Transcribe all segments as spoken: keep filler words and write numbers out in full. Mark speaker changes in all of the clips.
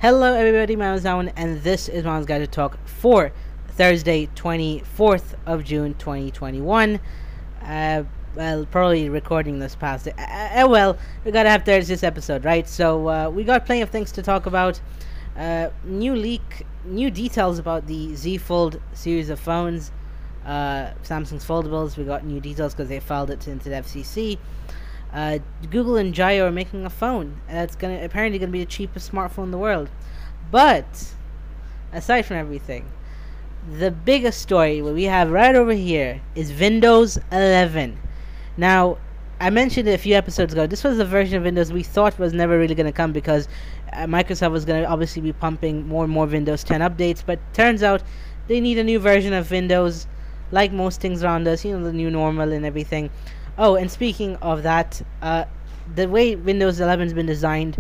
Speaker 1: Hello everybody, my name is Alan, and this is Mom's Guide to Talk for Thursday, twenty-fourth of June, twenty twenty-one. Uh, well, probably recording this past it. Uh, uh, well, we gotta have Thursday's episode, right? So, uh, we got plenty of things to talk about. Uh, new leak, new details about the Z Fold series of phones. Uh, Samsung's foldables, we got new details because they filed it into the F C C. Uh, Google and Jio are making a phone that's gonna apparently gonna be the cheapest smartphone in the world. But aside from everything, the biggest story what we have right over here is Windows eleven. Now, I mentioned it a few episodes ago. This was the version of Windows we thought was never really gonna come because uh, Microsoft was gonna obviously be pumping more and more Windows ten updates. But turns out they need a new version of Windows, like most things around us. You know, the new normal and everything. Oh, and speaking of that, uh, the way Windows eleven has been designed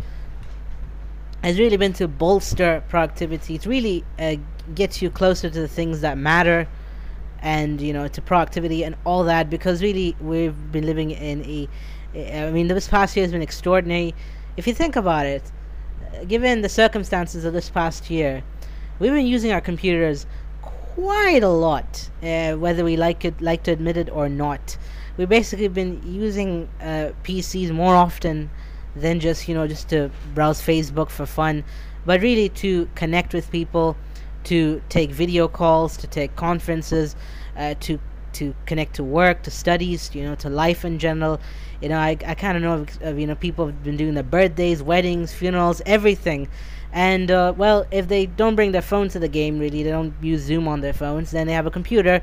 Speaker 1: has really been to bolster productivity. It's really uh, gets you closer to the things that matter, and you know, to productivity and all that. Because really, we've been living in a, I mean, this past year has been extraordinary. If you think about it, uh, given the circumstances of this past year, we've been using our computers quite a lot, uh, whether we like it, like to admit it or not. We've basically been using uh, P Cs more often than just, you know, just to browse Facebook for fun, but really to connect with people, to take video calls, to take conferences, uh, to to connect to work, to studies, you know, to life in general. You know, I, I kind of know of, of, you know, people have been doing their birthdays, weddings, funerals, everything. And, uh, well, if they don't bring their phone to the game, really, they don't use Zoom on their phones, then they have a computer.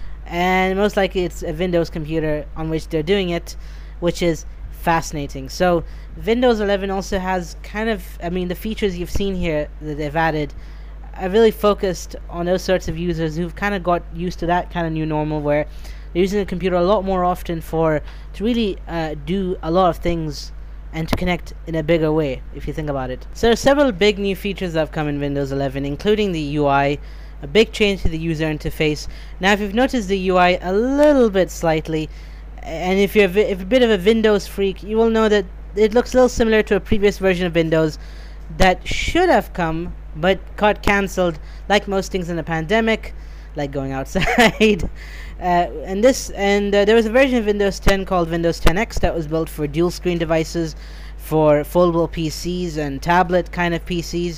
Speaker 1: And most likely it's a Windows computer on which they're doing it, which is fascinating. So Windows eleven also has kind of, I mean, the features you've seen here that they've added are really focused on those sorts of users who've kind of got used to that kind of new normal, where they're using the computer a lot more often for to really uh, do a lot of things and to connect in a bigger way, if you think about it. So there are several big new features that have come in Windows eleven, including the U I, a big change to the user interface. Now, if you've noticed the U I a little bit slightly, and if you're a, vi- if a bit of a Windows freak, you will know that it looks a little similar to a previous version of Windows that should have come, but got cancelled, like most things in the pandemic, like going outside. uh, and this, and uh, there was a version of Windows ten called Windows ten X that was built for dual screen devices, for foldable P Cs and tablet kind of P Cs.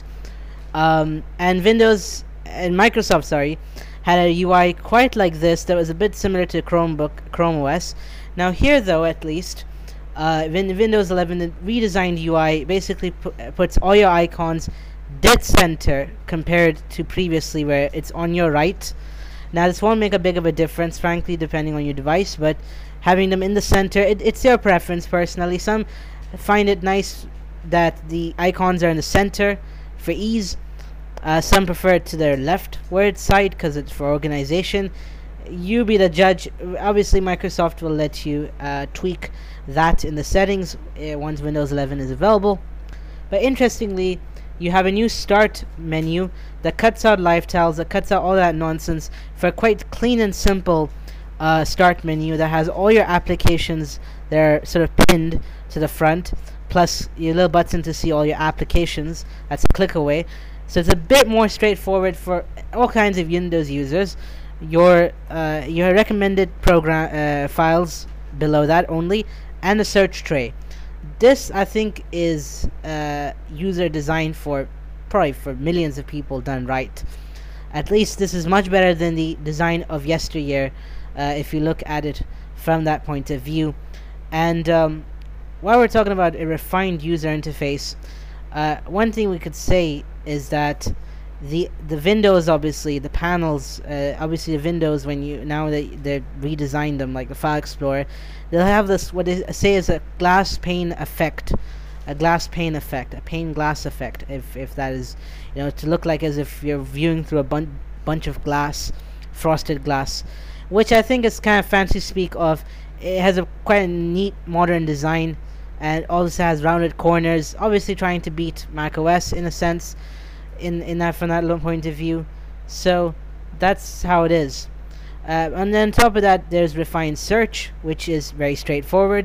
Speaker 1: Um, and Windows and Microsoft, sorry, had a U I quite like this that was a bit similar to Chromebook, Chrome O S. Now here, though, at least, uh, Win- Windows eleven, the redesigned U I basically pu- puts all your icons dead center compared to previously where it's on your right. Now this won't make a big of a difference, frankly, depending on your device, but having them in the center, it, it's your preference personally. Some find it nice that the icons are in the center for ease. Uh, some prefer it to their leftward side because it's for organization. You be the judge. Obviously, Microsoft will let you uh, tweak that in the settings uh, once Windows eleven is available. But interestingly, you have a new start menu that cuts out live tiles, that cuts out all that nonsense for a quite clean and simple uh, start menu that has all your applications that are sort of pinned to the front, plus your little button to see all your applications. That's a click away. So it's a bit more straightforward for all kinds of Windows users. Your uh, your recommended program uh, files below that only, and a search tray. This, I think, is uh, user designed for probably for millions of people done right. At least this is much better than the design of yesteryear, uh, if you look at it from that point of view. And um, while we're talking about a refined user interface, uh, one thing we could say is that the the Windows, obviously the panels, uh, obviously the Windows, when you now they they redesigned them, like the File Explorer, they'll have this what they say is a glass pane effect, a glass pane effect, a pane glass effect, if if that is, you know, to look like as if you're viewing through a bun- bunch of glass, frosted glass, which I think is kind of fancy speak of. It has a quite a neat modern design, and also has rounded corners, obviously trying to beat macOS in a sense, in in that from that point of view. So that's how it is. Uh, and then on top of that, there's refined search, which is very straightforward.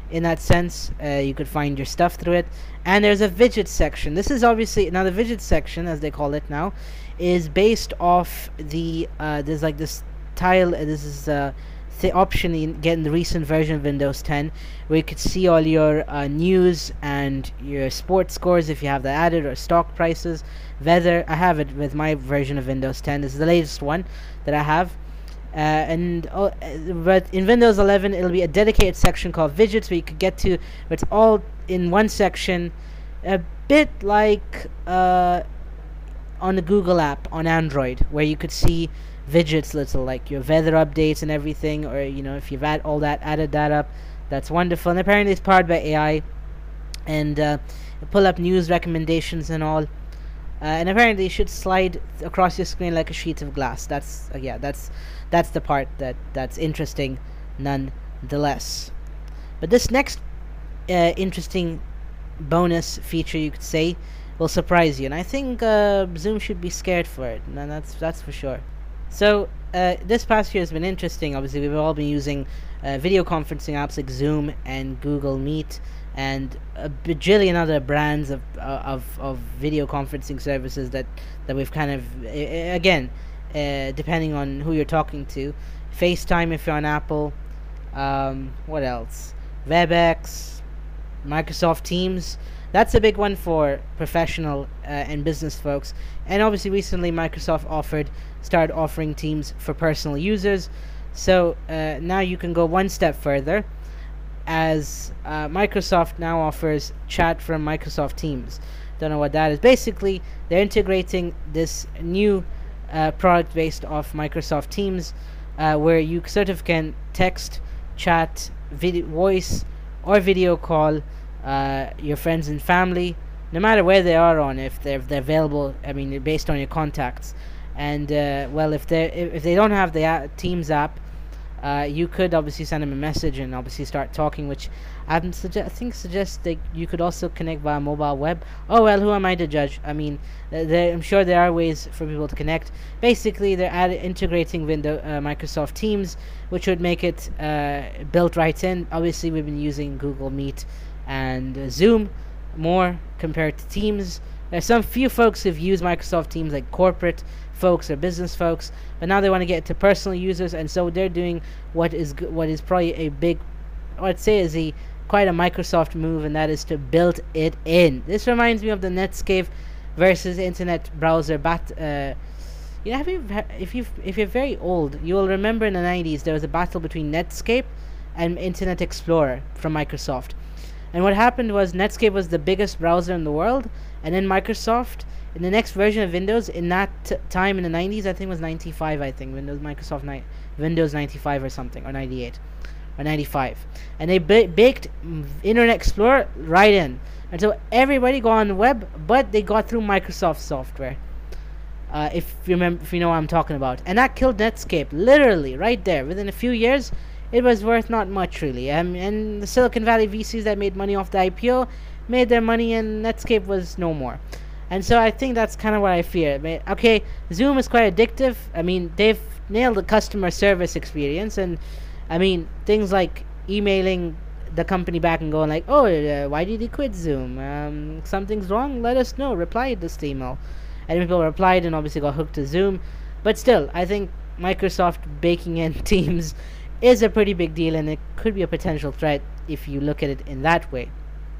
Speaker 1: in that sense. Uh, you could find your stuff through it. And there's a widget section. This is obviously now the widget section, as they call it now, is based off the uh, there's like this tile. Uh, this is uh, the option you get in the recent version of Windows ten, where you could see all your uh, news and your sports scores if you have that added, or stock prices, weather. I have it with my version of Windows ten. This is the latest one that I have. Uh, and uh, but in Windows eleven, it'll be a dedicated section called widgets, where you could get to. It's all in one section, a bit like uh, on the Google app on Android, where you could see widgets, little like your weather updates and everything, or you know, if you've add all that added that up, that's wonderful. And apparently it's powered by A I, and uh, pull up news recommendations and all. Uh, and apparently it should slide across your screen like a sheet of glass. That's uh, yeah, that's that's the part that that's interesting, nonetheless. But this next uh, interesting bonus feature, you could say, will surprise you, and I think uh, Zoom should be scared for it. And that's that's for sure. So uh, this past year has been interesting. Obviously, we've all been using uh, video conferencing apps like Zoom and Google Meet, and a bajillion other brands of uh, of of video conferencing services that that we've kind of uh, again, uh, depending on who you're talking to, FaceTime if you're on Apple, um, what else? WebEx, Microsoft Teams. That's a big one for professional uh, and business folks. And obviously, recently Microsoft offered started offering Teams for personal users. So uh, now you can go one step further, as uh, Microsoft now offers chat from Microsoft Teams. Don't know what that is. Basically, they're integrating this new uh, product based off Microsoft Teams, uh, where you sort of can text, chat, video, voice, or video call uh, your friends and family, no matter where they are on, if they're, if they're available. I mean, based on your contacts. And uh, well, if they if, if they don't have the uh, Teams app, uh, you could obviously send them a message and obviously start talking, which I think suggests that you could also connect via mobile web. Oh well, who am I to judge? I mean, there, I'm sure there are ways for people to connect. Basically, they're add, integrating window uh, Microsoft Teams, which would make it uh, built right in. Obviously, we've been using Google Meet and uh, Zoom more compared to Teams. There's some few folks who've used Microsoft Teams, like corporate folks or business folks, but now they want to get to personal users, and so they're doing what is g- what is probably a big, I'd say, is a quite a Microsoft move, and that is to build it in. This reminds me of the Netscape versus Internet Browser bat. Uh, you know, have you, if you if you're very old, you will remember in the nineties there was a battle between Netscape and Internet Explorer from Microsoft. And what happened was Netscape was the biggest browser in the world, and then Microsoft, in the next version of Windows, in that t- time in the nineties, I think it was ninety-five, I think, Windows Microsoft ni- Windows ninety-five or something, or ninety-eight, or ninety-five. And they ba- baked Internet Explorer right in. And so everybody got on the web, but they got through Microsoft software. Uh, if you remember, if you know what I'm talking about. And that killed Netscape, literally, right there. Within a few years, it was worth not much, really. Um, and the Silicon Valley V Cs that made money off the I P O made their money, and Netscape was no more. And so I think that's kind of what I fear. I mean, okay, Zoom is quite addictive. I mean, they've nailed the customer service experience, and I mean, things like emailing the company back and going like, oh, uh, why did you quit Zoom? Um, something's wrong? Let us know. Reply to this email. And people replied and obviously got hooked to Zoom. But still, I think Microsoft baking in Teams is a pretty big deal, and it could be a potential threat if you look at it in that way.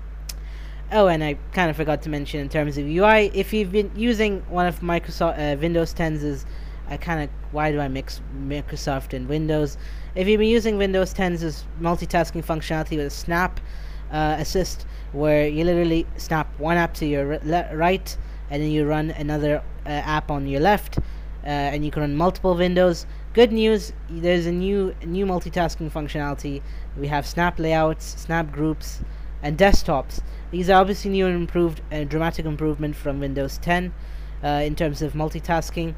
Speaker 1: Oh, and I kind of forgot to mention in terms of U I, if you've been using one of Microsoft uh, Windows ten's, I kind of, why do I mix Microsoft and Windows? If you've been using Windows ten's multitasking functionality with a Snap uh, Assist, where you literally snap one app to your r- le- right, and then you run another uh, app on your left, uh, and you can run multiple windows. Good news, there's a new new multitasking functionality. We have Snap Layouts, Snap Groups, and Desktops. These are obviously new and improved, a uh, dramatic improvement from Windows ten uh, in terms of multitasking.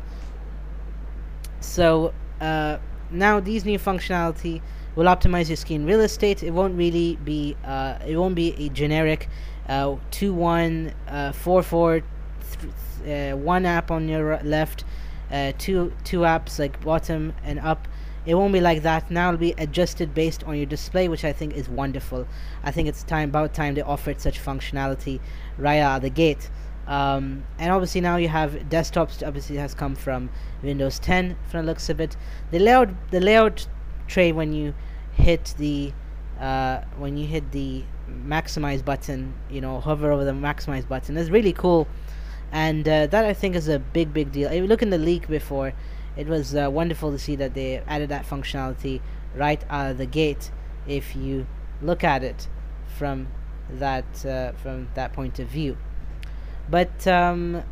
Speaker 1: So uh, now these new functionality will optimize your screen real estate. It won't really be uh, it won't be a generic uh, two one uh, four four th- uh, one app on your left, uh, two two apps like bottom and up, It won't be like that. Now it'll be adjusted based on your display, which I think is wonderful. I think it's time about time they offered such functionality right out of the gate. Um, and obviously now you have desktops. Obviously has come from Windows ten from the looks of it. The layout, the layout tray when you hit the uh, when you hit the maximize button, you know, hover over the maximize button, is really cool, and uh, that I think is a big big deal. If you look in the leak before, it was uh, wonderful to see that they added that functionality right out of the gate. If you look at it from that uh, from that point of view. But um,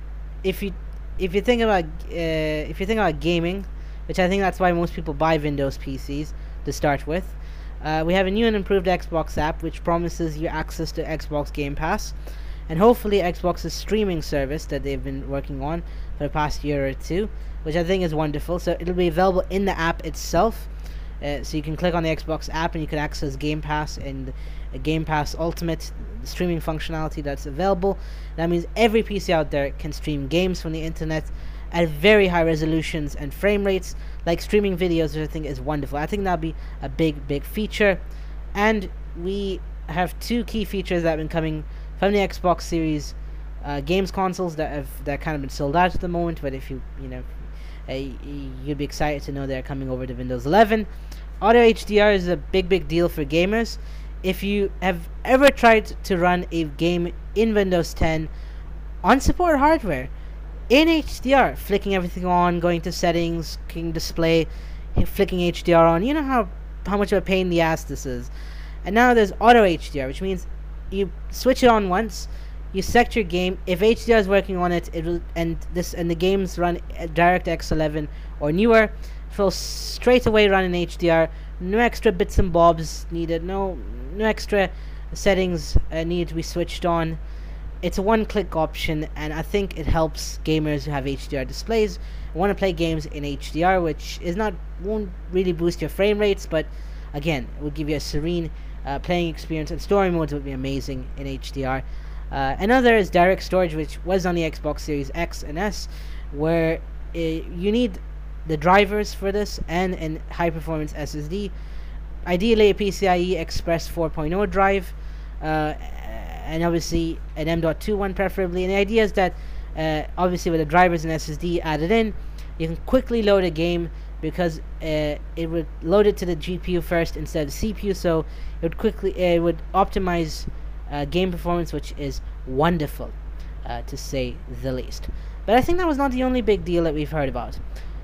Speaker 1: if you if you think about uh, if you think about gaming, which I think that's why most people buy Windows P Cs to start with, uh, we have a new and improved Xbox app which promises you access to Xbox Game Pass, and hopefully Xbox's streaming service that they've been working on for the past year or two, which I think is wonderful. So it'll be available in the app itself. Uh, so you can click on the Xbox app and you can access Game Pass and uh, Game Pass Ultimate streaming functionality that's available. That means every P C out there can stream games from the internet at very high resolutions and frame rates, like streaming videos, which I think is wonderful. I think that'll be a big, big feature. And we have two key features that have been coming from the Xbox Series uh, games consoles that have that kind of been sold out at the moment. But if you you know. Uh, you'd be excited to know they're coming over to Windows eleven. Auto H D R is a big big deal for gamers. If you have ever tried to run a game in Windows ten on support hardware in H D R, flicking everything on, going to settings, clicking display, flicking H D R on, you know how how much of a pain in the ass this is. And now there's Auto H D R, which means you switch it on once, you select your game. If H D R is working on it, it will, and this and the games run at DirectX eleven or newer, it will straight away run in H D R. No extra bits and bobs needed. No, no extra settings uh, needed to be switched on. It's a one-click option, and I think it helps gamers who have H D R displays and want to play games in H D R, which is not won't really boost your frame rates, but again, it will give you a serene uh, playing experience, and story modes would be amazing in H D R. Uh, another is direct storage, which was on the Xbox Series X and S, where uh, you need the drivers for this and a high-performance S S D, ideally a PCIe Express four point oh drive, uh, and obviously an M dot two one preferably. And the idea is that uh, obviously with the drivers and S S D added in, you can quickly load a game, because uh, it would load it to the G P U first instead of the C P U, so it would quickly uh, it would optimize Uh, game performance, which is wonderful, uh, to say the least. But I think that was not the only big deal that we've heard about.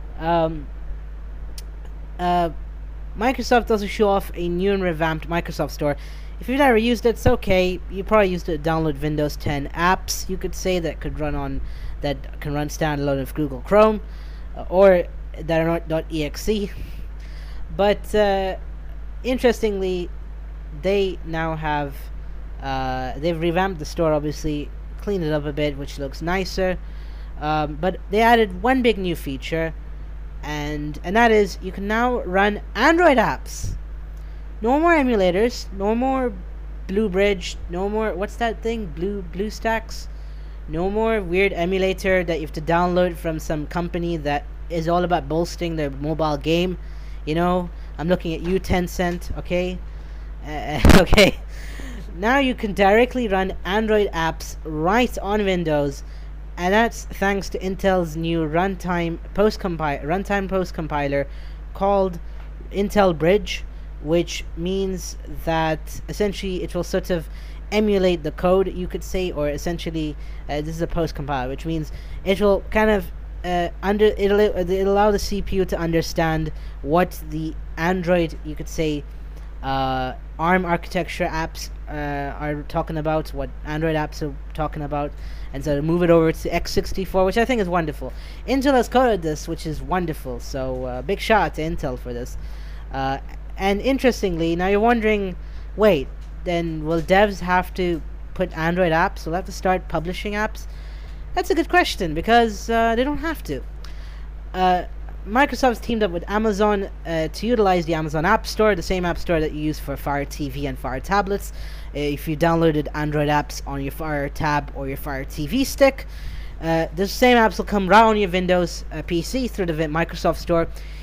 Speaker 1: Um, uh, Microsoft also show off a new and revamped Microsoft Store. If you've never used it, it's okay. You probably used it to download Windows ten apps, you could say, that could run on that can run standalone of Google Chrome, uh, or that are not .exe. But uh, interestingly, they now have Uh, they've revamped the store, obviously cleaned it up a bit, which looks nicer. Um, but they added one big new feature, and and that is you can now run Android apps. No more emulators, no more Blue Bridge, no more what's that thing? Blue BlueStacks. No more weird emulator that you have to download from some company that is all about bolstering their mobile game. You know, I'm looking at you, Tencent. Okay, uh, okay. Now you can directly run Android apps right on Windows, and that's thanks to Intel's new runtime post compiler runtime post compiler called Intel Bridge, which means that essentially it will sort of emulate the code, you could say, or essentially uh, this is a post compiler, which means it will kind of uh, under it'll, it'll allow the C P U to understand what the Android, you could say, uh, ARM architecture apps uh, are talking about, what Android apps are talking about, and so to move it over to x sixty-four, which I think is wonderful. Intel has coded this, which is wonderful, so uh, big shout out to Intel for this. Uh, and interestingly, now you're wondering, wait, then will devs have to put Android apps? Will they have to start publishing apps? That's a good question, because uh, they don't have to. Uh, Microsoft's teamed up with Amazon uh, to utilize the Amazon App Store, the same App Store that you use for Fire T V and Fire tablets. Uh, if you downloaded Android apps on your Fire Tab or your Fire T V stick, uh, the same apps will come right on your Windows uh, P C through the Microsoft Store.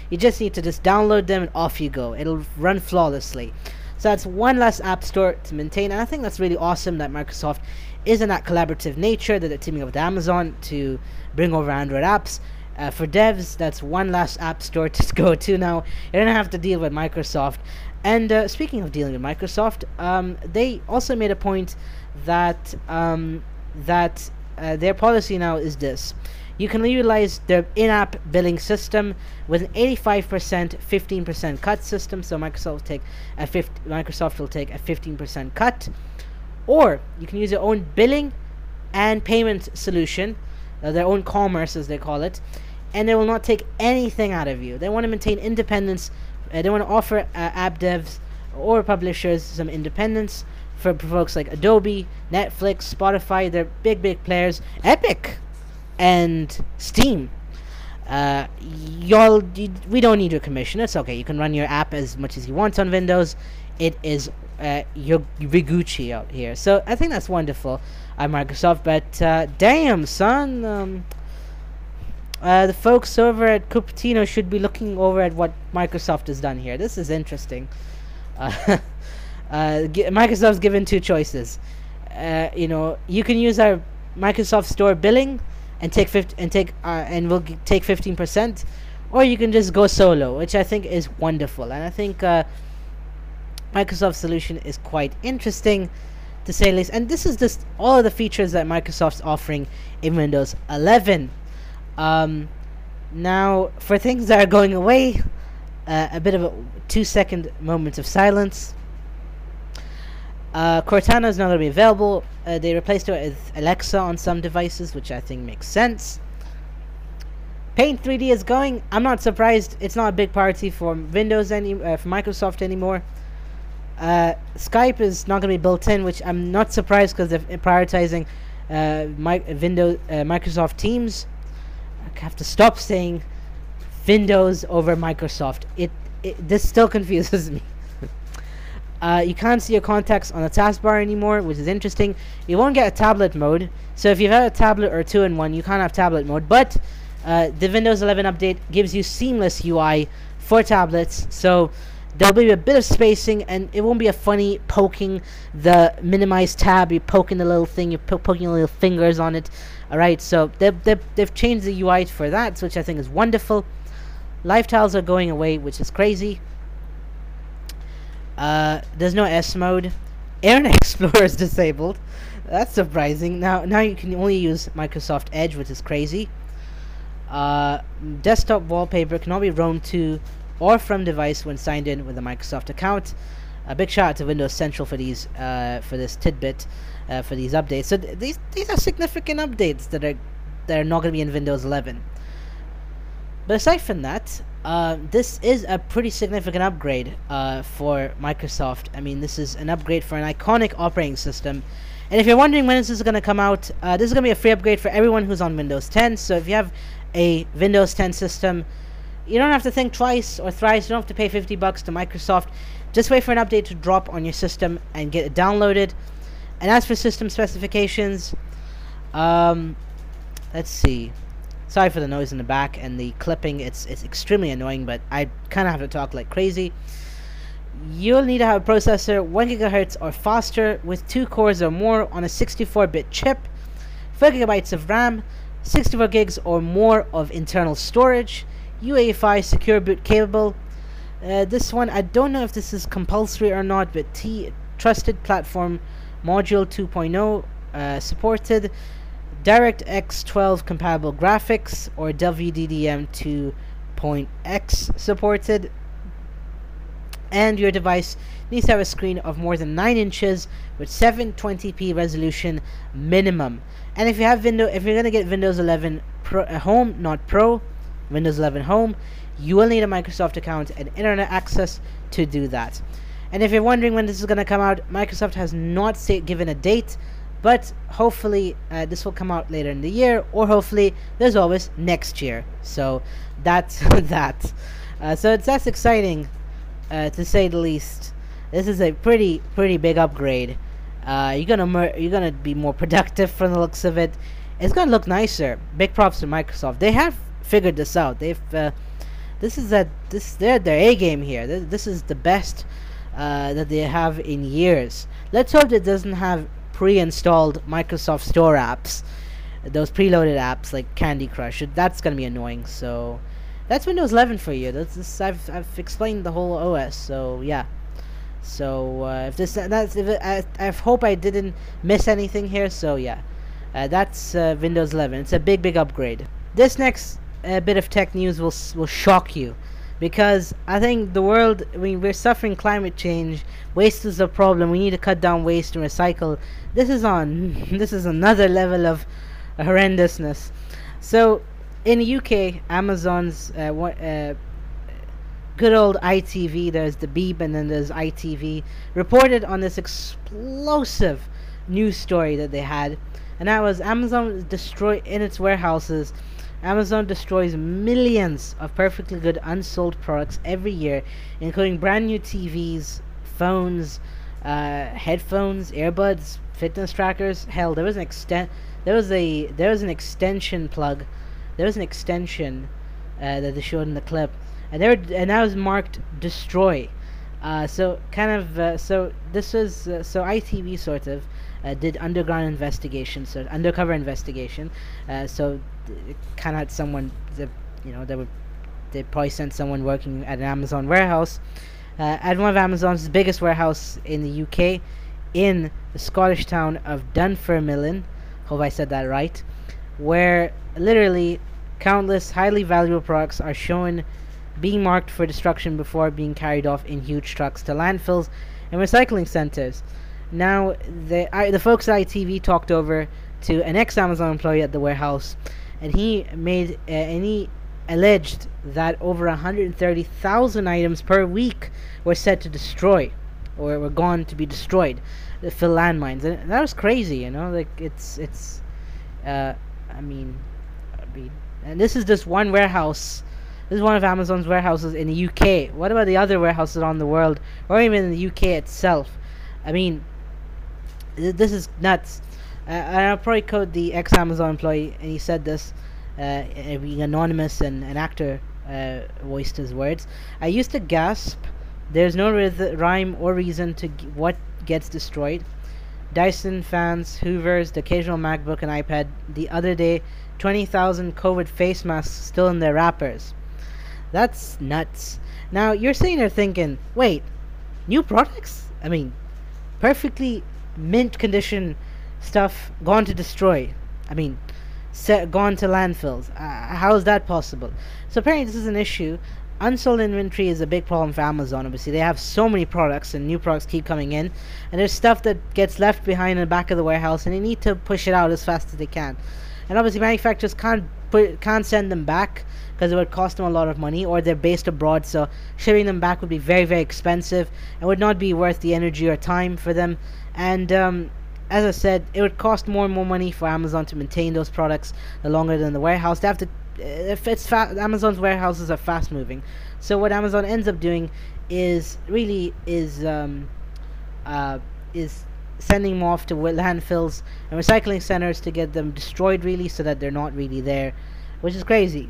Speaker 1: You just need to just download them and off you go. It'll run flawlessly. So that's one less app store to maintain, and I think that's really awesome that Microsoft is in that collaborative nature, that they're teaming up with Amazon to bring over Android apps. Uh, for devs, that's one less app store to go to now. You don't have to deal with Microsoft. And uh, speaking of dealing with Microsoft, um, they also made a point that um, that uh, their policy now is this: you can utilize their in-app billing system with an eighty-five percent, fifteen percent cut system. So Microsoft will take a fifty, Microsoft will take a fifteen percent cut, or you can use your own billing and payment solution, uh, their own commerce as they call it, and they will not take anything out of you. They want to maintain independence. Uh, they want to offer uh, app devs or publishers some independence. For folks like Adobe, Netflix, Spotify, they're big, big players. Epic and Steam. Uh, y'all, you, we don't need your commission. It's okay. You can run your app as much as you want on Windows. It is uh, your Rigucci out here. So I think that's wonderful at Microsoft. But uh, damn, son. Um, Uh, the folks over at Cupertino should be looking over at what Microsoft has done here. This is interesting. Uh, uh, g- Microsoft's given two choices. Uh, you know, you can use our Microsoft Store billing and take fifty and take uh, and we'll g- take fifteen percent, or you can just go solo, which I think is wonderful. And I think uh, Microsoft's solution is quite interesting, to say the least. And this is just all of the features that Microsoft's offering in Windows eleven. Um, now, for things that are going away, uh, a bit of a two-second moment of silence. Uh, Cortana is not going to be available. Uh, they replaced it with Alexa on some devices, which I think makes sense. Paint three D is going. I'm not surprised. It's not a big priority for Windows any uh, for Microsoft anymore. Uh, Skype is not going to be built in, which I'm not surprised because they're prioritizing uh, my, Windows, uh, Microsoft Teams. I have to stop saying Windows over Microsoft. It, it this still confuses me. uh, you can't see your contacts on the taskbar anymore, which is interesting. You won't get a tablet mode. So if you've had a tablet or two in one, you can't have tablet mode. But uh, the Windows eleven update gives you seamless U I for tablets. So there'll be a bit of spacing, and it won't be a funny poking the minimize tab. You're poking the little thing. You're po- poking your little fingers on it. Alright, so they've, they've, they've changed the U I for that, which I think is wonderful. Live tiles are going away, which is crazy. Uh, there's no S mode. Internet Explorer is disabled. That's surprising. Now now you can only use Microsoft Edge, which is crazy. Uh, desktop wallpaper cannot be roamed to or from device when signed in with a Microsoft account. A big shout out to Windows Central for these uh, for this tidbit. Uh, for these updates. So th- these these are significant updates that are that are not going to be in Windows eleven. But aside from that, uh, this is a pretty significant upgrade uh, for Microsoft. I mean, this is an upgrade for an iconic operating system. And if you're wondering when this is going to come out, uh, this is going to be a free upgrade for everyone who's on Windows ten. So if you have a Windows ten system, you don't have to think twice or thrice. You don't have to pay fifty bucks to Microsoft. Just wait for an update to drop on your system and get it downloaded. And as for system specifications, um, let's see. Sorry for the noise in the back and the clipping. It's it's extremely annoying, but I kind of have to talk like crazy. You'll need to have a processor one gigahertz or faster with two cores or more on a sixty-four bit chip, four gigabytes of RAM, sixty-four gigs or more of internal storage, U E F I secure boot capable. Uh, this one, I don't know if this is compulsory or not, but T Trusted Platform Module two point oh uh, supported, DirectX twelve compatible graphics, or W D D M two point X supported, and your device needs to have a screen of more than nine inches with seven twenty p resolution minimum. And if you have Windows, if you're gonna get Windows eleven Pro, uh, Home, not Pro, Windows eleven Home, you will need a Microsoft account and internet access to do that. And if you're wondering when this is going to come out, Microsoft has not say, given a date, but hopefully uh, this will come out later in the year, or hopefully there's always next year. So that's that. Uh, so it's that's exciting, uh, to say the least. This is a pretty pretty big upgrade. Uh, you're gonna mer- you're gonna be more productive from the looks of it. It's gonna look nicer. Big props to Microsoft. They have figured this out. They've uh, This is that this they're their A game here. This, this is the best uh, that they have in years. Let's hope it doesn't have pre-installed Microsoft Store apps, those preloaded apps like Candy Crush. That's gonna be annoying. So that's Windows eleven for you. That's this, I've I've explained the whole O S. So yeah. So uh, if this that's if it, I I hope I didn't miss anything here. So yeah, uh, that's uh, Windows eleven. It's a big big upgrade. This next uh, bit of tech news will will shock you, because I think the world. I mean, we're suffering climate change. Waste is a problem. We need to cut down waste and recycle. This is on. This is another level of horrendousness. So in the U K, Amazon's uh, what. Uh, good old I T V, there's the Beep and then there's I T V, reported on this explosive news story that they had, and that was Amazon destroy in its warehouses. Amazon destroys millions of perfectly good unsold products every year, including brand new T Vs, phones, uh, headphones, earbuds, fitness trackers. Hell, there was an extent, there was a there was an extension plug, there was an extension uh, that they showed in the clip, and they were, and that was marked destroy. Uh, so kind of uh, so this was uh, so I T V sort of uh, did underground investigation, so undercover investigation. Uh, so it kind of had someone that, you know, they would they probably sent someone working at an Amazon warehouse, uh, at one of Amazon's biggest warehouse in the U K, in the Scottish town of Dunfermline. Hope I said that right. Where literally countless highly valuable products are shown being marked for destruction before being carried off in huge trucks to landfills and recycling centers. Now, the I, the folks at I T V talked over to an ex-Amazon employee at the warehouse, and he made uh, and he alleged that over one hundred thirty thousand items per week were said to destroy, or were gone to be destroyed, to fill landmines, and that was crazy. You know, like it's it's, uh, I mean, I mean, and this is just one warehouse. This is one of Amazon's warehouses in the U K. What about the other warehouses around the world, or even in the U K itself? I mean, th- this is nuts. Uh, and I'll probably quote the ex-Amazon employee, and he said this, uh, being anonymous, and an actor uh, voiced his words. I used to gasp. There's no rhyth- rhyme or reason to g- what gets destroyed. Dyson fans, Hoovers, the occasional MacBook and iPad. The other day, twenty thousand COVID face masks still in their wrappers. That's nuts. Now, you're sitting there thinking, wait, new products? I mean, perfectly mint condition stuff gone to destroy. I mean, set, gone to landfills. Uh, how is that possible? So apparently this is an issue. Unsold inventory is a big problem for Amazon. Obviously, they have so many products, and new products keep coming in, and there's stuff that gets left behind in the back of the warehouse, and they need to push it out as fast as they can. And obviously, manufacturers can't put, can't send them back because it would cost them a lot of money, or they're based abroad, so shipping them back would be very, very expensive and would not be worth the energy or time for them. And um, as I said, it would cost more and more money for Amazon to maintain those products the longer than the warehouse. They have to, if it's fa- Amazon's warehouses are fast moving. So what Amazon ends up doing is really is um, uh, is sending them off to landfills and recycling centers to get them destroyed, really, so that they're not really there, which is crazy.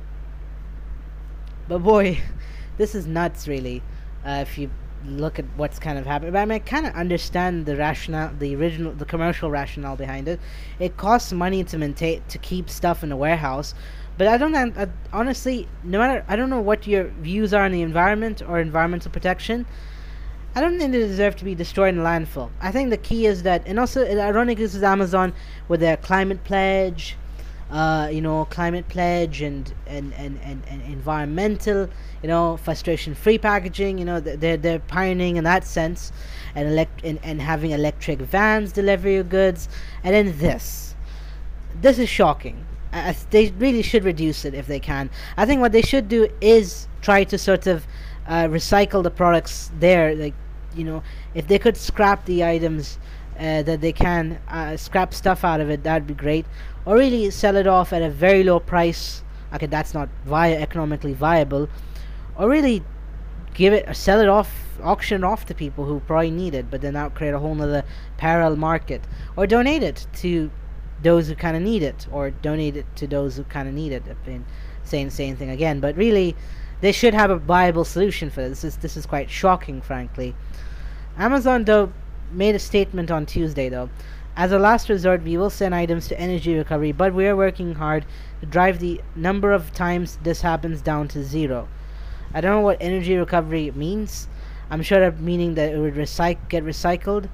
Speaker 1: But boy, this is nuts, really. Uh, if you look at what's kind of happening, but I mean, I kind of understand the rationale, the original, the commercial rationale behind it. It costs money to maintain, to keep stuff in a warehouse, but I don't, I, honestly, no matter, I don't know what your views are on the environment or environmental protection. I don't think they deserve to be destroyed in a landfill. I think the key is that, and also, it, ironic, this is Amazon with their climate pledge. Uh, you know, climate pledge and and, and, and, and environmental, you know, frustration-free packaging. You know, they're they're pioneering in that sense, and elect and, and having electric vans deliver your goods. And then this, this is shocking. I, they really should reduce it if they can. I think what they should do is try to sort of uh, recycle the products there. Like, you know, if they could scrap the items uh, that they can, uh, scrap stuff out of it, that'd be great. Or really sell it off at a very low price. Okay, that's not vi- economically viable. Or really give it, or sell it off, auction it off to people who probably need it, but then that would create a whole nother parallel market. Or donate it to those who kind of need it, or donate it to those who kind of need it. I've been saying the same thing again, but really, they should have a viable solution for this. This is, this is quite shocking, frankly. Amazon, though, made a statement on Tuesday, though. As a last resort, we will send items to energy recovery, but we are working hard to drive the number of times this happens down to zero. I don't know what energy recovery means. I'm sure that meaning that it would recyc- get recycled,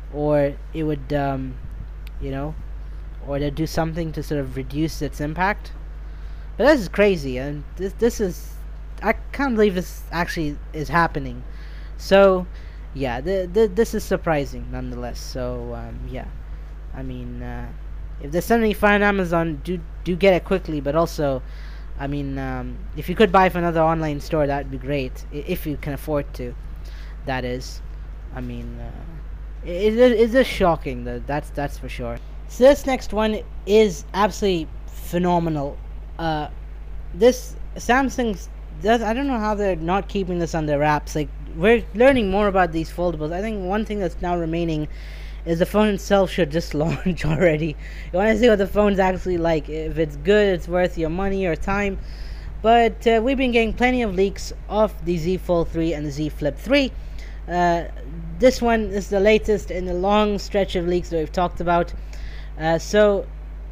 Speaker 1: or it would, um, you know, or they'd do something to sort of reduce its impact. But this is crazy, and this this is, I can't believe this actually is happening. So, yeah, the, the, this is surprising nonetheless. So, um, yeah, I mean, uh, if there's something you find on Amazon, do do get it quickly. But also, I mean, um, if you could buy from another online store, that would be great, if you can afford to. That is, I mean, uh, it, it, it's just shocking. That that's that's for sure. So this next one is absolutely phenomenal. Uh, this Samsung's does I don't know how they're not keeping this under wraps. Like, we're learning more about these foldables. I think one thing that's now remaining is the phone itself should just launch already. You want to see what the phone's actually like. If it's good, it's worth your money or time. But uh, we've been getting plenty of leaks of the Z Fold three and the Z Flip three. Uh, this one is the latest in a long stretch of leaks that we've talked about. Uh, so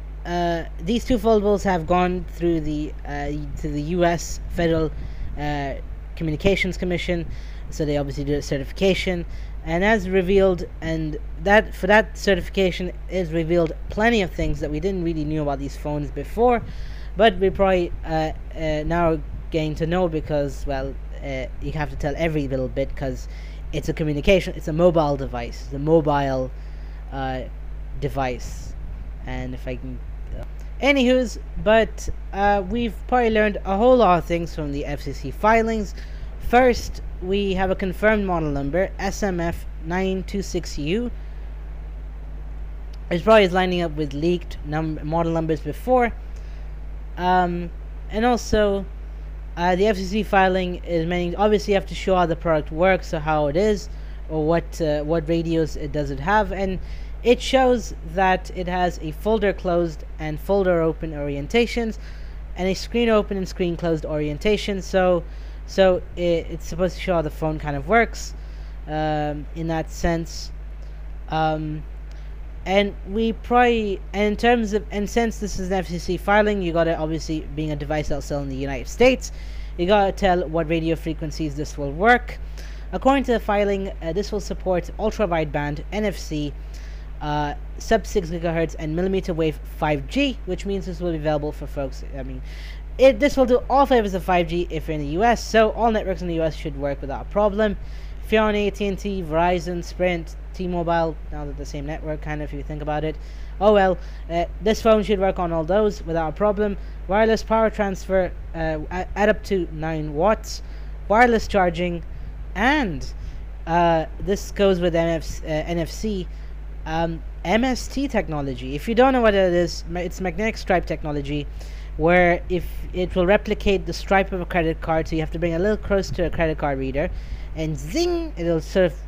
Speaker 1: uh, these two foldables have gone through the uh, to the U S Federal uh, Communications Commission. So they obviously do a certification, and as revealed, and that for that certification is revealed plenty of things that we didn't really knew about these phones before, but we probably uh, uh, now getting to know, because, well, uh, you have to tell every little bit, because it's a communication, it's a mobile device, it's a mobile uh, device, and if I can, uh, anywho's, but uh, we've probably learned a whole lot of things from the F C C filings. First, we have a confirmed model number, S M F nine two six U. It's probably lining up with leaked num- model numbers before. Um, and also, uh, the F C C filing is meaning, obviously you have to show how the product works, or how it is, or what uh, what radios it does it have, and it shows that it has a folder closed and folder open orientations, and a screen open and screen closed orientation. So So it, it's supposed to show how the phone kind of works, um, in that sense. Um, and we probably, and in terms of, and since this is an F C C filing, you gotta, obviously, being a device that'll sell in the United States, you gotta tell what radio frequencies this will work. According to the filing, uh, this will support ultra wideband, N F C, uh, sub six gigahertz, and millimeter wave five G, which means this will be available for folks. I mean, It, this will do all flavors of five G if you're in the U S, so all networks in the U S should work without a problem. If you're on A T and T, Verizon, Sprint, T-Mobile, now they're the same network, kind of, if you think about it, oh well, uh, this phone should work on all those without a problem. Wireless power transfer uh, at up to nine watts, wireless charging, and uh, this goes with N F- uh, N F C, um, M S T technology. If you don't know what it is, it's magnetic stripe technology, where if it will replicate the stripe of a credit card, so you have to bring a little close to a credit card reader, and zing, it'll sort of,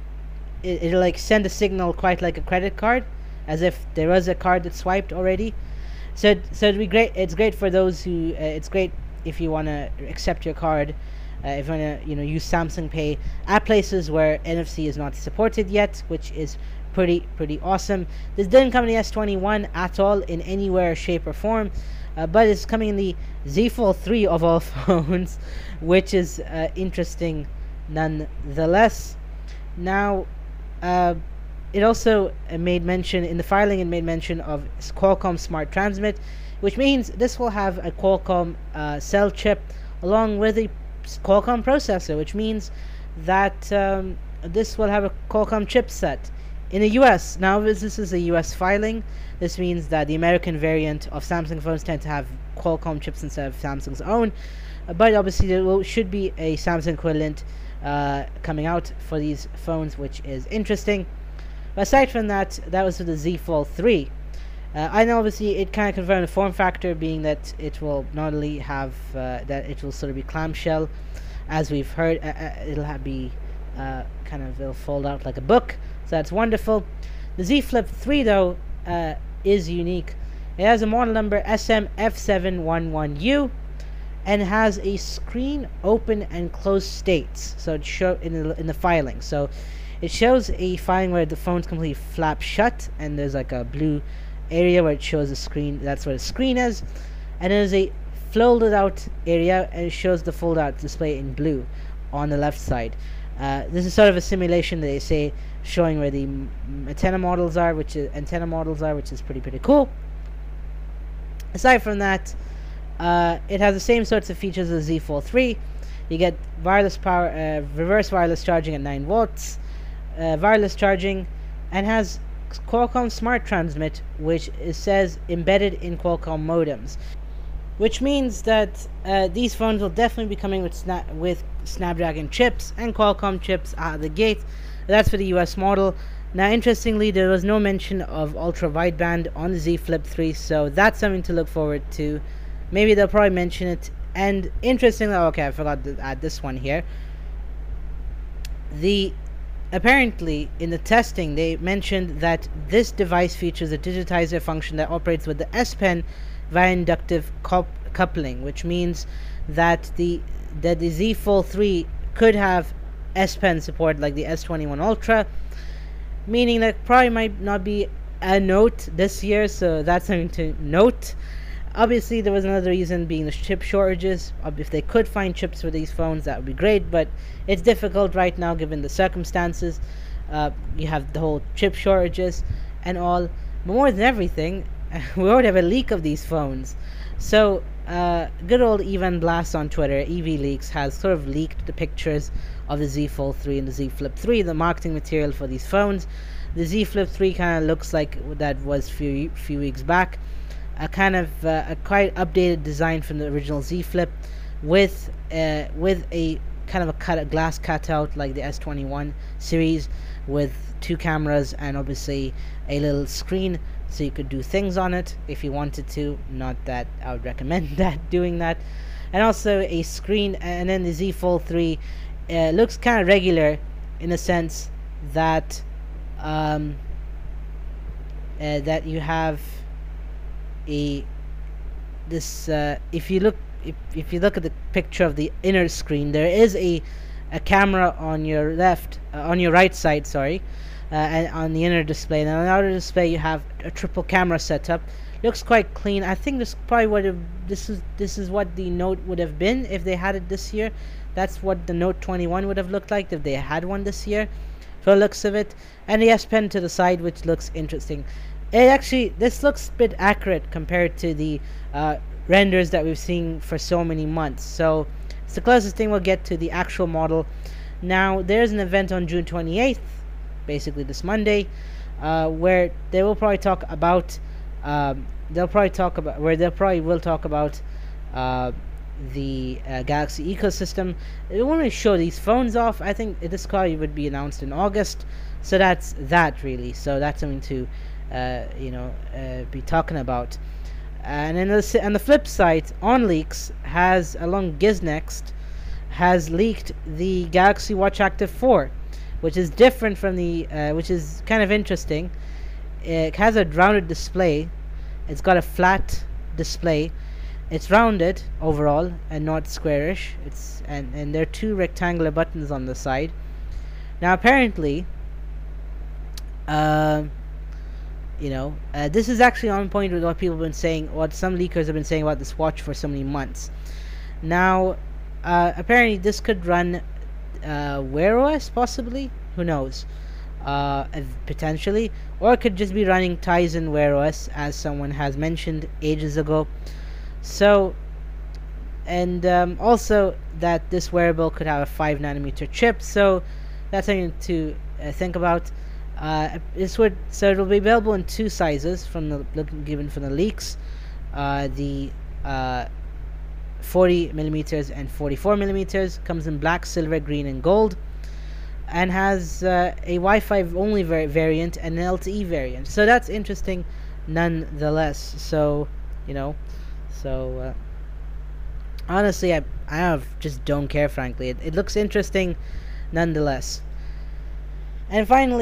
Speaker 1: it, it'll like send a signal quite like a credit card, as if there was a card that swiped already. So, so it'd be great. It's great for those who. Uh, it's great if you want to accept your card, uh, if you want to, you know, use Samsung Pay at places where N F C is not supported yet, which is pretty pretty awesome. This didn't come in the S twenty-one at all in anywhere, shape, or form. Uh, but it's coming in the Z Fold three of all phones, which is uh, interesting nonetheless. Now, uh, it also uh, made mention, in the filing, it made mention of Qualcomm Smart Transmit, which means this will have a Qualcomm uh, cell chip along with a Qualcomm processor, which means that um, this will have a Qualcomm chipset in the U S. Now, this, this is a U S filing. This means that the American variant of Samsung phones tend to have Qualcomm chips instead of Samsung's own. Uh, but obviously, there will, should be a Samsung equivalent uh, coming out for these phones, which is interesting. But aside from that, that was for the Z Fold three. Uh, I know, obviously, it kind of confirmed the form factor, being that it will not only have, uh, that it will sort of be clamshell, as we've heard, uh, uh, it'll have be uh, kind of, it'll fold out like a book. So that's wonderful. The Z Flip three, though, uh, is unique. It has a model number S M F seven one one U and has a screen open and closed states. So it show in the, in the filing. So it shows a filing where the phone's completely flap shut, and there's like a blue area where it shows the screen. That's where the screen is, and there's a folded out area, and it shows the fold out display in blue on the left side. Uh, this is sort of a simulation that they say, showing where the antenna models are, which is antenna models are, which is pretty pretty cool. Aside from that, uh, it has the same sorts of features as the Z Fold three. You get wireless power, uh, reverse wireless charging at nine volts, uh, wireless charging, and has Qualcomm Smart Transmit, which is, says embedded in Qualcomm modems, which means that uh, these phones will definitely be coming with sna with Snapdragon chips and Qualcomm chips out of the gate. That's for the U S model. Now, interestingly, there was no mention of ultra wideband on the Z Flip three, so that's something to look forward to. Maybe they'll probably mention it. And interestingly, okay, I forgot to add this one here. The apparently in the testing they mentioned that this device features a digitizer function that operates with the S Pen via inductive coupling, which means that the that the Z Fold three could have S Pen support like the S twenty-one Ultra, meaning that probably might not be a Note this year, so that's something to note. Obviously, there was another reason being the chip shortages. If they could find chips for these phones, that would be great, but it's difficult right now given the circumstances. Uh, you have the whole chip shortages and all. But more than everything, we already have a leak of these phones. So, uh, good old Evan Blast on Twitter, E V Leaks, has sort of leaked the pictures of the Z Fold three and the Z Flip three, the marketing material for these phones. The Z Flip three kind of looks like that was a few, few weeks back. A kind of uh, a quite updated design from the original Z Flip, with uh, with a kind of a cut a glass cutout like the S twenty-one series, with two cameras and obviously a little screen so you could do things on it if you wanted to. Not that I would recommend that doing that. And also a screen. And then the Z Fold three uh, looks kind of regular in a sense that um, uh, that you have a this uh, if you look if, if you look at the picture of the inner screen, there is a a camera on your left uh, on your right side, sorry, uh, and on the inner display. And on the outer display you have a triple camera setup. Looks quite clean. I think this probably would have this is this is what the Note would have been if they had it this year. That's what the Note twenty-one would have looked like if they had one this year, for the looks of it. And the S Pen to the side, which looks interesting. It actually, this looks a bit accurate compared to the uh, renders that we've seen for so many months. So it's the closest thing we'll get to the actual model. Now, there's an event on June twenty-eighth, basically this Monday, uh, where they will probably talk about, um, they'll probably talk about, where they probably will talk about uh, the uh, Galaxy ecosystem. They won't really show these phones off. I think this car would be announced in August. So that's that, really. So that's something to Uh, you know, uh, be talking about. And then the, on the flip side, OnLeaks has, along Giznext, has leaked the Galaxy Watch Active four, which is different from the, uh, which is kind of interesting. It has a rounded display. It's got a flat display. It's rounded overall and not squarish. It's and and there are two rectangular buttons on the side. Now, apparently, um. Uh, You know, uh, this is actually on point with what people have been saying, what some leakers have been saying about this watch for so many months. Now, uh, apparently this could run uh, Wear O S, possibly? Who knows? Uh, potentially. Or it could just be running Tizen Wear O S, as someone has mentioned ages ago. So, and um, also that this wearable could have a five nanometer chip, so that's something to uh, think about. Uh, this would so it will be available in two sizes from the looking given from the leaks, uh, the uh, forty millimeters and forty-four millimeters. Comes in black, silver, green, and gold, and has uh, a Wi-Fi only var variant and an L T E variant. So that's interesting, nonetheless. So you know, so uh, honestly, I I have, just don't care. Frankly, it, it looks interesting, nonetheless. And finally,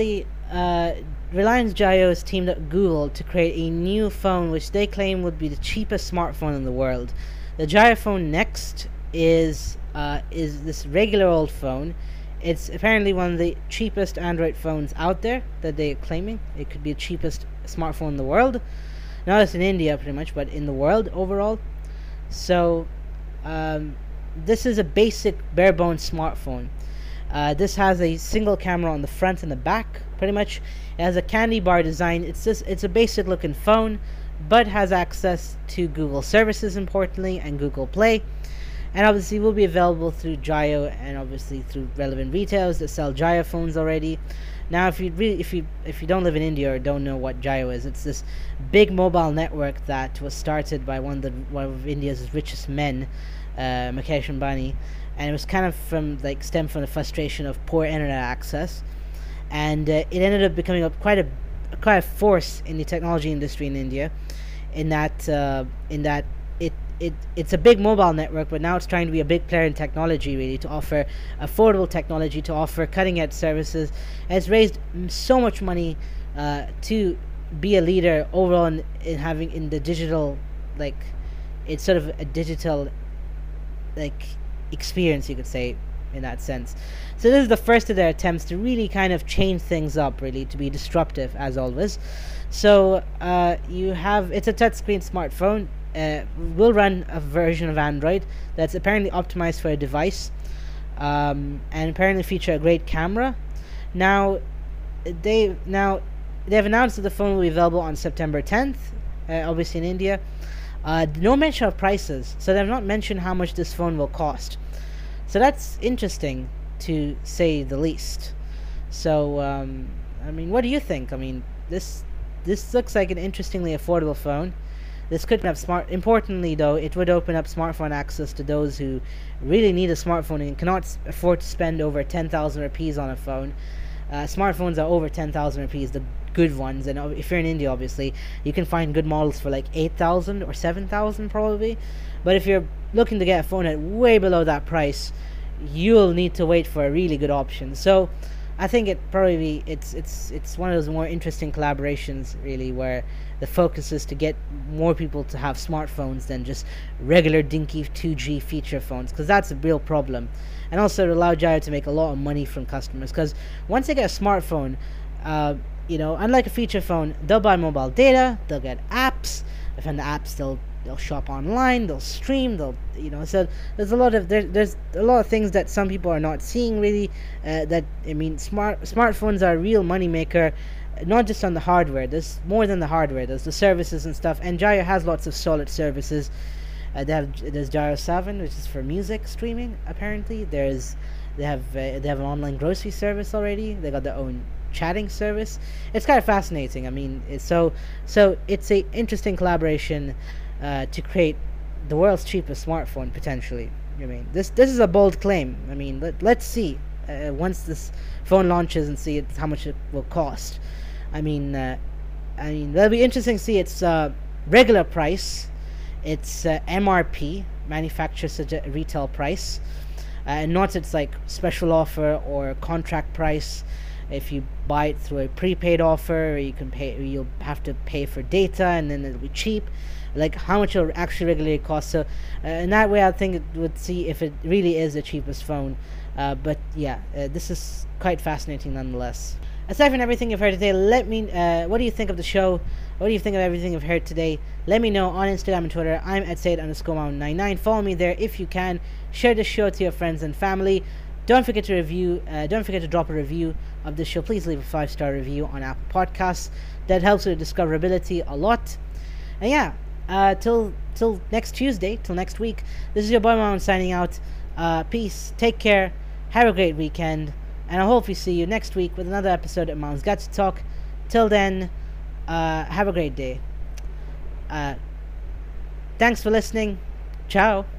Speaker 1: uh, Reliance Jio has teamed up with Google to create a new phone which they claim would be the cheapest smartphone in the world. The Jio Phone Next is uh, is this regular old phone. It's apparently one of the cheapest Android phones out there that they're claiming. It could be the cheapest smartphone in the world. Not just in India, pretty much, but in the world overall. So, um, this is a basic bare bones smartphone. Uh, this has a single camera on the front and the back, pretty much. It has a candy bar design. It's just it's a basic looking phone, but has access to Google services, importantly, and Google Play. And obviously will be available through Jio and obviously through relevant retailers that sell Jio phones already. Now, if you really, if you if you don't live in India or don't know what Jio is, it's this big mobile network that was started by one of the one of India's richest men, uh, Mukesh Ambani, and it was kind of from like stemmed from the frustration of poor internet access, and uh, it ended up becoming a, quite a quite a force in the technology industry in India, in that uh, in that it it it's a big mobile network, but now it's trying to be a big player in technology, really, to offer affordable technology, to offer cutting edge services. And it's raised so much money uh, to be a leader overall in, in having in the digital, like it's sort of a digital like experience, you could say, in that sense. So this is the first of their attempts to really kind of change things up, really, to be disruptive as always. So uh, you have it's a touchscreen smartphone. Uh, will run a version of Android that's apparently optimized for a device, um, and apparently feature a great camera. Now, they now they've announced that the phone will be available on September tenth, uh, obviously in India. Uh, no mention of prices, so they've not mentioned how much this phone will cost. So that's interesting, to say the least. So, um, I mean, what do you think? I mean, this this looks like an interestingly affordable phone. This could have smart. Importantly, though, it would open up smartphone access to those who really need a smartphone and cannot s- afford to spend over ten thousand rupees on a phone. Uh, smartphones are over ten thousand rupees, the good ones, and ob- if you're in India, obviously, you can find good models for like eight thousand or seven thousand probably. But if you're looking to get a phone at way below that price, you'll need to wait for a really good option. So, I think it probably it's it's it's one of those more interesting collaborations, really, where the focus is to get more people to have smartphones than just regular dinky two G feature phones, because that's a real problem. And also to allow Jio to make a lot of money from customers, because once they get a smartphone, uh, you know, unlike a feature phone, they'll buy mobile data, they'll get apps. If in the apps, they'll they'll shop online, they'll stream, they'll you know. So there's a lot of there, there's a lot of things that some people are not seeing, really. Uh, that I mean, smart smartphones are a real moneymaker, not just on the hardware. There's more than the hardware. There's the services and stuff. And Jio has lots of solid services. Uh, they have there's Jio Savan, which is for music streaming. Apparently, there's they have uh, they have an online grocery service already. They got their own chatting service. It's kind of fascinating. I mean, it's so so it's a interesting collaboration uh, to create the world's cheapest smartphone potentially. I mean, this this is a bold claim. I mean, let let's see uh, once this phone launches and see it, how much it will cost. I mean, uh, I mean that'll be interesting to see its uh, regular price, its uh, M R P, manufacturer suge- retail price, uh, and not its like special offer or contract price. If you buy it through a prepaid offer, you can pay. You'll have to pay for data, and then it'll be cheap. Like how much it'll actually regularly cost. So, uh, in that way, I think it would see if it really is the cheapest phone. Uh, but yeah, uh, this is quite fascinating nonetheless. Aside from everything you've heard today, let me. Uh, what do you think of the show? What do you think of everything you've heard today? Let me know on Instagram and Twitter. I'm at Said underscore Mountain ninety-nine. Follow me there if you can. Share the show to your friends and family. Don't forget to review. Uh, don't forget to drop a review of this show. Please leave a five star review on Apple Podcasts. That helps with discoverability a lot. And yeah, uh, till till next Tuesday, till next week. This is your boy Mountain signing out. Uh, peace. Take care. Have a great weekend. And I hope we see you next week with another episode of Mountain's Got to Talk. Till then, uh, have a great day. Uh, thanks for listening. Ciao.